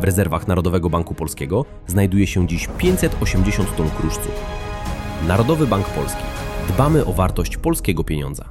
W rezerwach Narodowego Banku Polskiego znajduje się dziś 580 ton kruszców. Narodowy Bank Polski. Dbamy o wartość polskiego pieniądza.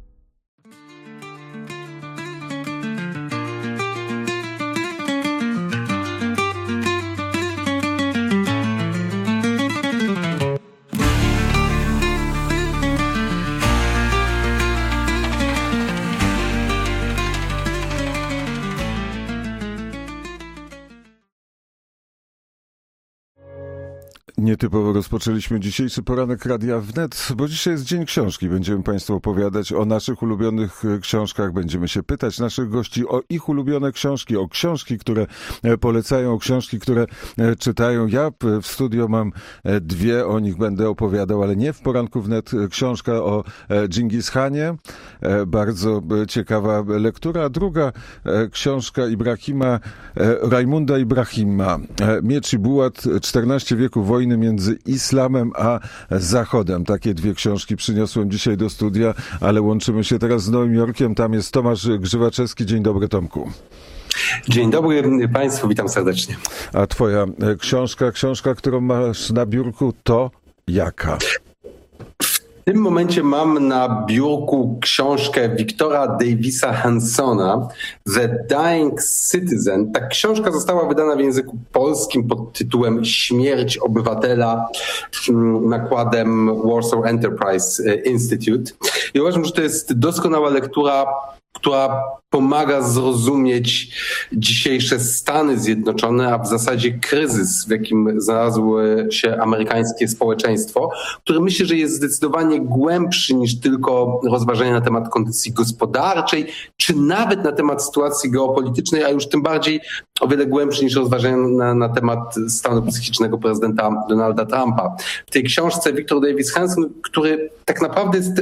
Nietypowo rozpoczęliśmy dzisiejszy poranek Radia Wnet, bo dzisiaj jest Dzień Książki. Będziemy Państwu opowiadać o naszych ulubionych książkach, będziemy się pytać naszych gości o ich ulubione książki, o książki, które polecają, o książki, które czytają. Ja w studio mam dwie, o nich będę opowiadał, ale nie w poranku Wnet. Książka o Dżingis Hanie, bardzo ciekawa lektura, a druga książka Rajmunda Ibrahima, Miecz i Bułat, 14 wieków wojny między islamem a Zachodem. Takie dwie książki przyniosłem dzisiaj do studia, ale łączymy się teraz z Nowym Jorkiem. Tam jest Tomasz Grzywaczewski. Dzień dobry, Tomku. Dzień dobry Państwu, witam serdecznie. A twoja książka, którą masz na biurku, to jaka? W tym momencie mam na biurku książkę Victora Davisa Hansona, The Dying Citizen. Ta książka została wydana w języku polskim pod tytułem Śmierć obywatela nakładem Warsaw Enterprise Institute. I uważam, że to jest doskonała lektura, która pomaga zrozumieć dzisiejsze Stany Zjednoczone, a w zasadzie kryzys, w jakim znalazło się amerykańskie społeczeństwo, który myślę, że jest zdecydowanie głębszy niż tylko rozważania na temat kondycji gospodarczej, czy nawet na temat sytuacji geopolitycznej, a już tym bardziej o wiele głębszy niż rozważania na temat stanu psychicznego prezydenta Donalda Trumpa. W tej książce Victor Davis Hanson, który tak naprawdę jest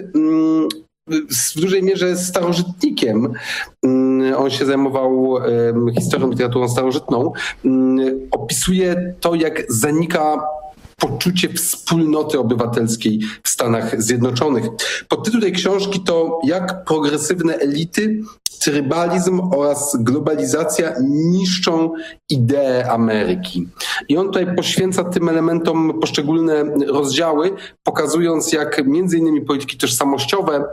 w dużej mierze starożytnikiem. On się zajmował historią, literaturą starożytną. Opisuje to, jak zanika poczucie wspólnoty obywatelskiej w Stanach Zjednoczonych. Podtytuł tej książki to Jak progresywne elity, trybalizm oraz globalizacja niszczą ideę Ameryki. I on tutaj poświęca tym elementom poszczególne rozdziały, pokazując, jak między innymi polityki tożsamościowe,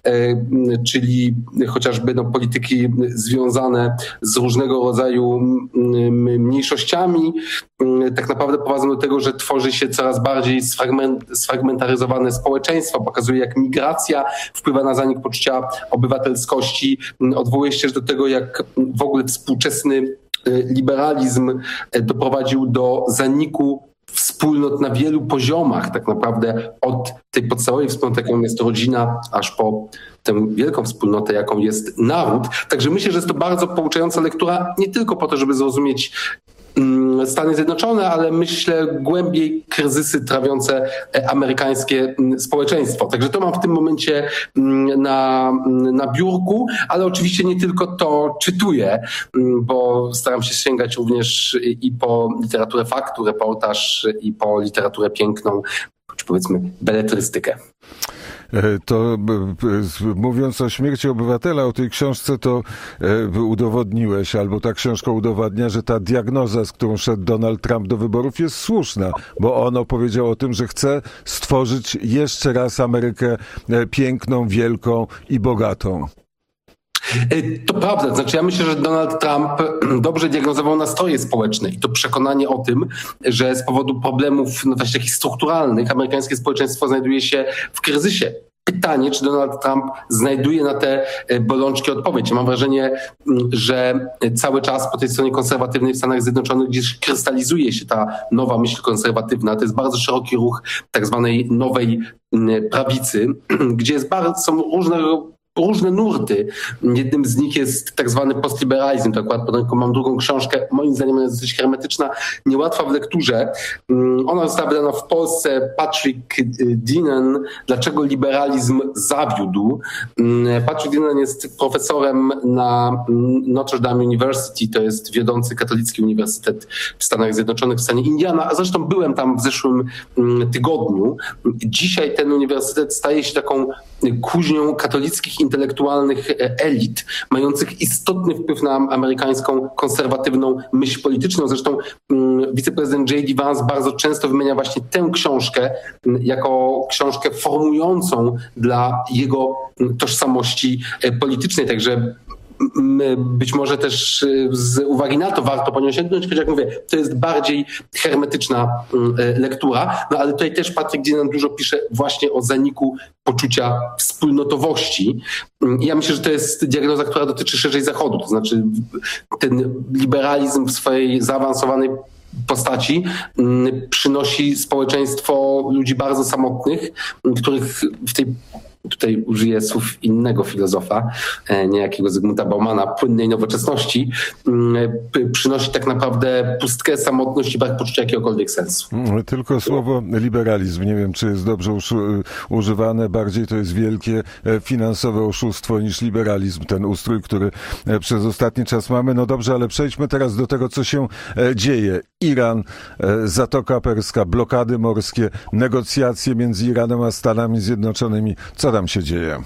czyli chociażby polityki związane z różnego rodzaju mniejszościami, tak naprawdę prowadzą do tego, że tworzy się coraz bardziej sfragmentaryzowane społeczeństwo. Pokazuje, jak migracja wpływa na zanik poczucia obywatelskości. Odwołuje się też do tego, jak w ogóle współczesny liberalizm doprowadził do zaniku wspólnot na wielu poziomach, tak naprawdę od tej podstawowej wspólnoty, jaką jest rodzina, aż po tę wielką wspólnotę, jaką jest naród. Także myślę, że jest to bardzo pouczająca lektura, nie tylko po to, żeby zrozumieć Stany Zjednoczone, ale myślę głębiej kryzysy trawiące amerykańskie społeczeństwo. Także to mam w tym momencie na biurku, ale oczywiście nie tylko to czytuję, bo staram się sięgać również i po literaturę faktu, reportaż, i po literaturę piękną, czy powiedzmy beletrystykę. To mówiąc o śmierci obywatela, o tej książce, to udowodniłeś, albo ta książka udowadnia, że ta diagnoza, z którą szedł Donald Trump do wyborów, jest słuszna, bo on opowiedział o tym, że chce stworzyć jeszcze raz Amerykę piękną, wielką i bogatą. To prawda, znaczy ja myślę, że Donald Trump dobrze diagnozował nastroje społeczne i to przekonanie o tym, że z powodu problemów właśnie takich strukturalnych amerykańskie społeczeństwo znajduje się w kryzysie. Pytanie, czy Donald Trump znajduje na te bolączki odpowiedź. Ja mam wrażenie, że cały czas po tej stronie konserwatywnej w Stanach Zjednoczonych gdzieś krystalizuje się ta nowa myśl konserwatywna. To jest bardzo szeroki ruch tak zwanej nowej prawicy, gdzie są różne nurty. Jednym z nich jest tak zwany postliberalizm. To akurat pod ręką mam drugą książkę. Moim zdaniem ona jest dosyć hermetyczna, niełatwa w lekturze. Ona została wydana w Polsce. Patrick Deneen. Dlaczego liberalizm zawiódł? Patrick Deneen jest profesorem na Notre Dame University. To jest wiodący katolicki uniwersytet w Stanach Zjednoczonych, w stanie Indiana. A zresztą byłem tam w zeszłym tygodniu. Dzisiaj ten uniwersytet staje się taką kuźnią katolickich intelektualnych elit, mających istotny wpływ na amerykańską konserwatywną myśl polityczną. Zresztą wiceprezydent J.D. Vance bardzo często wymienia właśnie tę książkę jako książkę formującą dla jego tożsamości politycznej. Także być może też z uwagi na to warto po nią sięgnąć, choć jak mówię, to jest bardziej hermetyczna lektura, no ale tutaj też Patryk Dzienan dużo pisze właśnie o zaniku poczucia wspólnotowości. I ja myślę, że to jest diagnoza, która dotyczy szerzej Zachodu, to znaczy ten liberalizm w swojej zaawansowanej postaci przynosi społeczeństwo ludzi bardzo samotnych, których w tej, tutaj użyję słów innego filozofa, niejakiego Zygmunta Baumana, płynnej nowoczesności, przynosi tak naprawdę pustkę, samotność i brak poczucia jakiegokolwiek sensu. Tylko słowo liberalizm, nie wiem, czy jest dobrze używane, bardziej to jest wielkie finansowe oszustwo niż liberalizm, ten ustrój, który przez ostatni czas mamy. No dobrze, ale przejdźmy teraz do tego, co się dzieje. Iran, Zatoka Perska, blokady morskie, negocjacje między Iranem a Stanami Zjednoczonymi. Co tam się dzieje?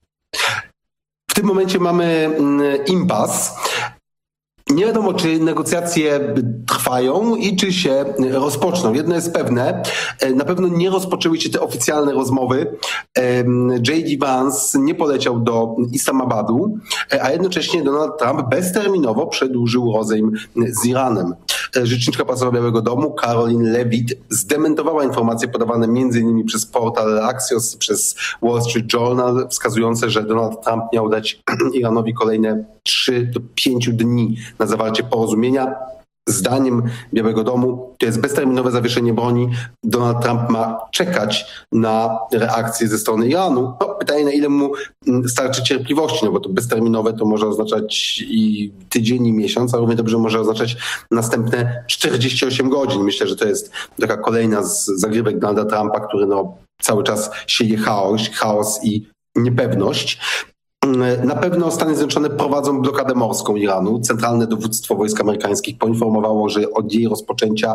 W tym momencie mamy impas. Nie wiadomo, czy negocjacje trwają i czy się rozpoczną. Jedno jest pewne, na pewno nie rozpoczęły się te oficjalne rozmowy. J.D. Vance nie poleciał do Islamabadu, a jednocześnie Donald Trump bezterminowo przedłużył rozejm z Iranem. Rzeczniczka prasowa Białego Domu, Caroline Levitt, zdementowała informacje podawane m.in. przez portal Axios i przez Wall Street Journal, wskazujące, że Donald Trump miał dać Iranowi kolejne 3 do 5 dni na zawarcie porozumienia. Zdaniem Białego Domu to jest bezterminowe zawieszenie broni. Donald Trump ma czekać na reakcję ze strony Iranu. No, pytanie, na ile mu starczy cierpliwości, no bo to bezterminowe to może oznaczać i tydzień, i miesiąc, a równie dobrze może oznaczać następne 48 godzin. Myślę, że to jest taka kolejna z zagrywek Donalda Trumpa, który cały czas sieje chaos i niepewność. Na pewno Stany Zjednoczone prowadzą blokadę morską Iranu. Centralne Dowództwo Wojsk Amerykańskich poinformowało, że od jej rozpoczęcia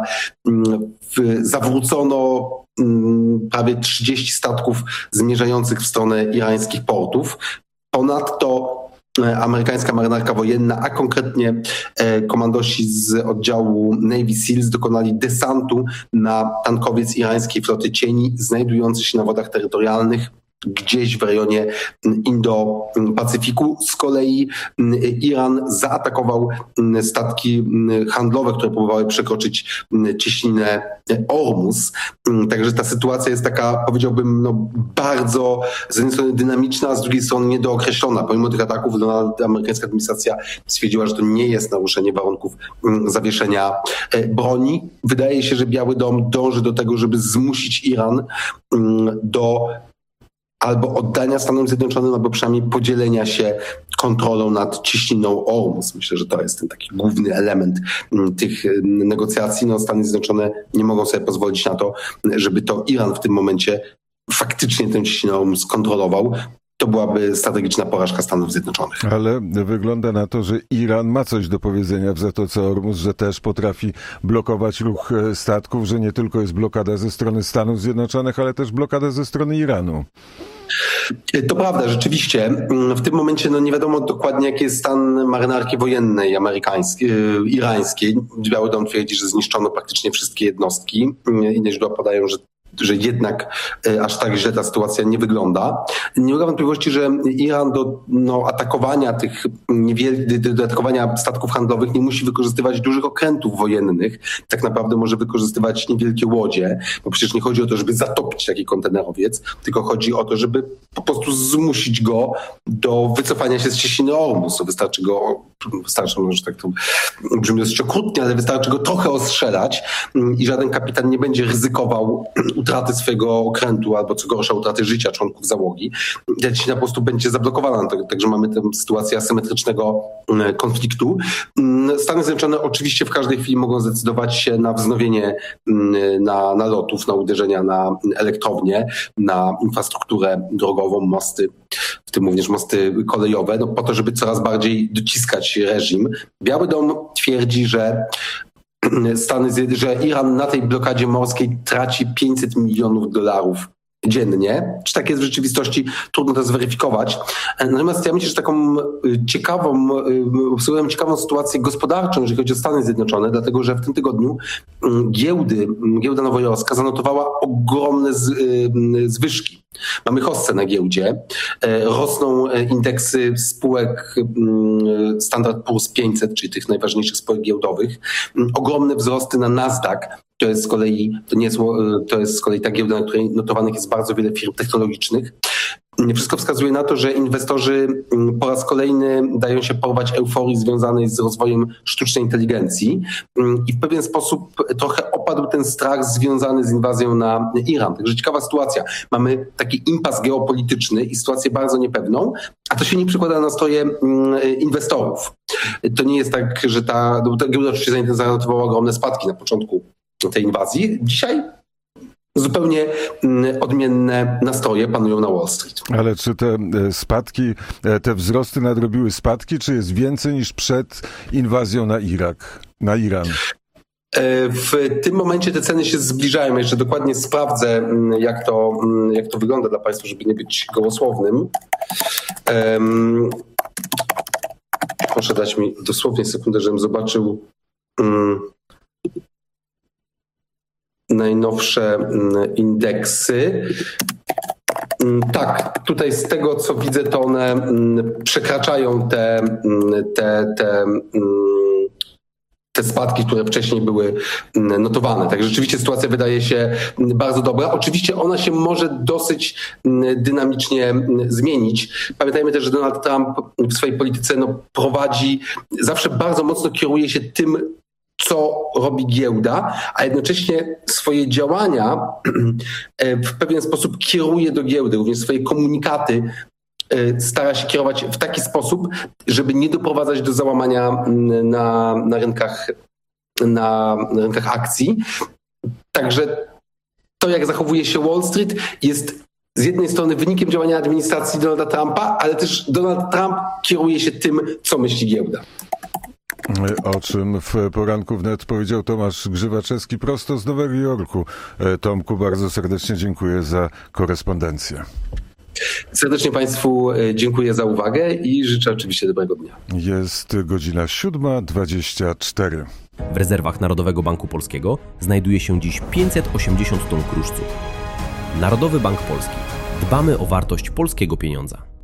zawrócono prawie 30 statków zmierzających w stronę irańskich portów. Ponadto amerykańska marynarka wojenna, a konkretnie komandosi z oddziału Navy Seals dokonali desantu na tankowiec irańskiej floty cieni znajdujący się na wodach terytorialnych gdzieś w rejonie Indo-Pacyfiku. Z kolei Iran zaatakował statki handlowe, które próbowały przekroczyć cieśninę Ormus. Także ta sytuacja jest taka, powiedziałbym, bardzo z jednej strony dynamiczna, a z drugiej strony niedookreślona. Pomimo tych ataków amerykańska administracja stwierdziła, że to nie jest naruszenie warunków zawieszenia broni. Wydaje się, że Biały Dom dąży do tego, żeby zmusić Iran do albo oddania Stanom Zjednoczonym, albo przynajmniej podzielenia się kontrolą nad cieśniną Ormus. Myślę, że to jest ten taki główny element tych negocjacji. Stany Zjednoczone nie mogą sobie pozwolić na to, żeby to Iran w tym momencie faktycznie tę cieśninę Ormus kontrolował. To byłaby strategiczna porażka Stanów Zjednoczonych. Ale wygląda na to, że Iran ma coś do powiedzenia w Zatoce Ormus, że też potrafi blokować ruch statków, że nie tylko jest blokada ze strony Stanów Zjednoczonych, ale też blokada ze strony Iranu. To prawda, rzeczywiście. W tym momencie nie wiadomo dokładnie, jaki jest stan marynarki wojennej irańskiej. Biały Dom twierdzi, że zniszczono praktycznie wszystkie jednostki. Inne źródła podają, że jednak aż tak źle ta sytuacja nie wygląda. Nie ulega wątpliwości, że Iran do atakowania do atakowania statków handlowych nie musi wykorzystywać dużych okrętów wojennych. Tak naprawdę może wykorzystywać niewielkie łodzie, bo przecież nie chodzi o to, żeby zatopić taki kontenerowiec, tylko chodzi o to, żeby po prostu zmusić go do wycofania się z cieśniny Ormus. Wystarczy, może tak to brzmi dosyć okrutnie, ale wystarczy go trochę ostrzelać i żaden kapitan nie będzie ryzykował utraty swojego okrętu albo co gorsza utraty życia członków załogi. Ta cieśnina po prostu będzie zablokowana, także mamy tę sytuację asymetrycznego konfliktu. Stany Zjednoczone oczywiście w każdej chwili mogą zdecydować się na wznowienie nalotów, na uderzenia na elektrownie, na infrastrukturę drogową, mosty, w tym również mosty kolejowe, po to, żeby coraz bardziej dociskać reżim. Biały Dom twierdzi, że Iran na tej blokadzie morskiej traci $500 milionów dziennie. Czy tak jest w rzeczywistości? Trudno to zweryfikować. Natomiast ja myślę, że taką obserwujemy ciekawą sytuację gospodarczą, jeżeli chodzi o Stany Zjednoczone, dlatego że w tym tygodniu giełda nowojorska zanotowała ogromne zwyżki. Mamy hossę na giełdzie, rosną indeksy spółek Standard Poor's 500, czyli tych najważniejszych spółek giełdowych, ogromne wzrosty na Nasdaq. To jest z kolei ta giełda, na której notowanych jest bardzo wiele firm technologicznych. Wszystko wskazuje na to, że inwestorzy po raz kolejny dają się porwać euforii związanej z rozwojem sztucznej inteligencji i w pewien sposób trochę opadł ten strach związany z inwazją na Iran. Także ciekawa sytuacja. Mamy taki impas geopolityczny i sytuację bardzo niepewną, a to się nie przekłada na nastroje inwestorów. To nie jest tak, że ta giełda oczywiście zanotowała ogromne spadki na początku tej inwazji. Dzisiaj zupełnie odmienne nastroje panują na Wall Street. Ale czy te spadki, te wzrosty nadrobiły spadki, czy jest więcej niż przed inwazją na Iran? W tym momencie te ceny się zbliżają. Ja jeszcze dokładnie sprawdzę, jak to wygląda dla Państwa, żeby nie być gołosłownym. Proszę dać mi dosłownie sekundę, żebym zobaczył najnowsze indeksy. Tak, tutaj z tego co widzę, to one przekraczają te spadki, które wcześniej były notowane. Tak, rzeczywiście sytuacja wydaje się bardzo dobra. Oczywiście ona się może dosyć dynamicznie zmienić. Pamiętajmy też, że Donald Trump w swojej polityce zawsze bardzo mocno kieruje się tym, co robi giełda, a jednocześnie swoje działania w pewien sposób kieruje do giełdy, również swoje komunikaty stara się kierować w taki sposób, żeby nie doprowadzać do załamania na rynkach akcji. Także to, jak zachowuje się Wall Street, jest z jednej strony wynikiem działania administracji Donalda Trumpa, ale też Donald Trump kieruje się tym, co myśli giełda. O czym w Poranku Wnet powiedział Tomasz Grzywaczewski prosto z Nowego Jorku. Tomku, bardzo serdecznie dziękuję za korespondencję. Serdecznie Państwu dziękuję za uwagę i życzę oczywiście dobrego dnia. Jest godzina 7:24. W rezerwach Narodowego Banku Polskiego znajduje się dziś 580 ton kruszców. Narodowy Bank Polski. Dbamy o wartość polskiego pieniądza.